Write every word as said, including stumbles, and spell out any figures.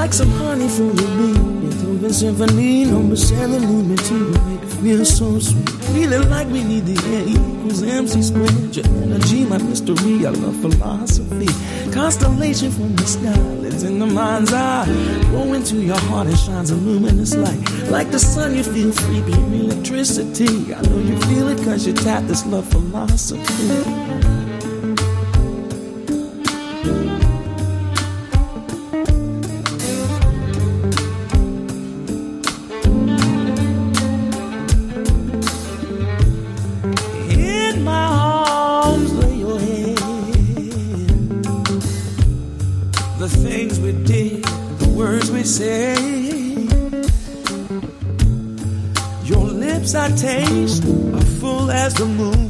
like some honey from the bee. Beethoven Symphony number seven, lunacy will make it feel so sweet. Feeling like we need the air equals M C squared. Your energy, my mystery, I love philosophy. Constellation from the sky lives in the mind's eye. Go into your heart and shines a luminous light. Like the sun, you feel free, pure electricity. I know you feel it cause you tap this love philosophy. Say your lips I taste are full as the moon.